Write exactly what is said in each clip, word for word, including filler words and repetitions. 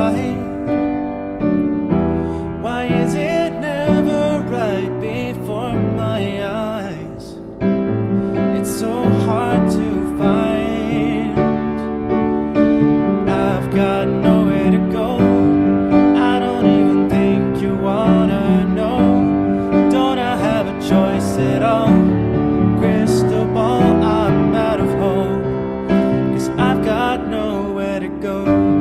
right? Why is it never right before my eyes? It's so hard to find. I've got nowhere to go. I don't even think you wanna know. Don't I have a choice at all? Crystal ball, I'm out of hope, 'cause I've got nowhere to go.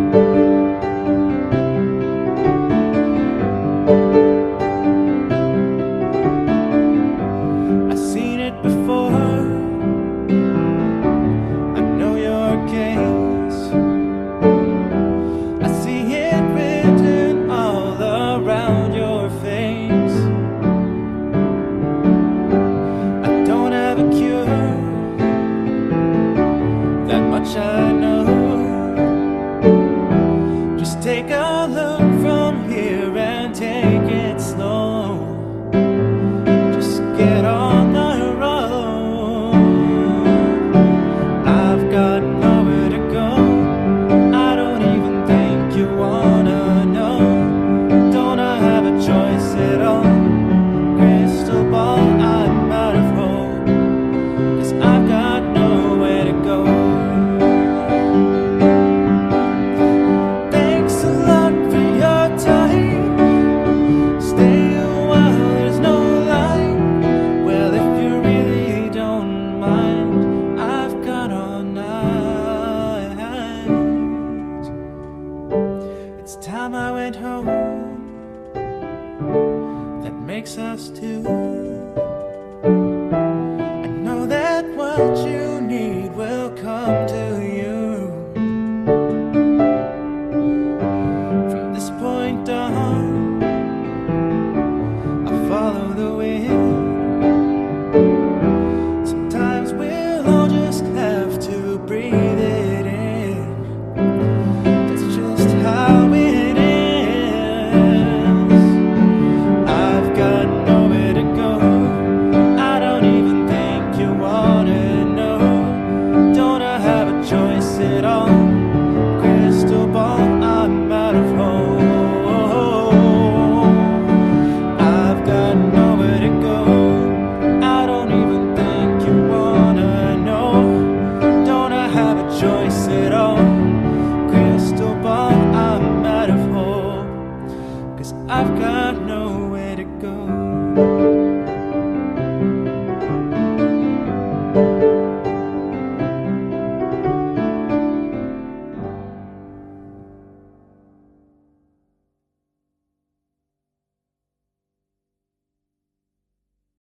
I've seen it before, I know your case. I see it written all around your face. I don't have a cure, that much I know. Just take a look from here and take it slow. Just get on the road. I've got nowhere to go. I don't even think you wanna know. Don't I have a choice at all? Crystal ball, I'm out of hope, 'cause I've got nowhere to go. Thanks a lot for your time. Stay a while, there's no line. Well, if you really don't mind, I've got all night. It's time I went home. That makes us two. I know that what you need will come to you. From this point on, I follow the wind. Sometimes we'll all just have to breathe it in. That's just how it is. I've got nowhere to go. I don't even think you wanna know. Don't I have a choice at all? Crystal ball, I'm out of hope. I've got nowhere to go. I don't even think you wanna know. Don't I have a choice at all? Crystal ball, I'm out of hope, 'cause I've got nowhere to go.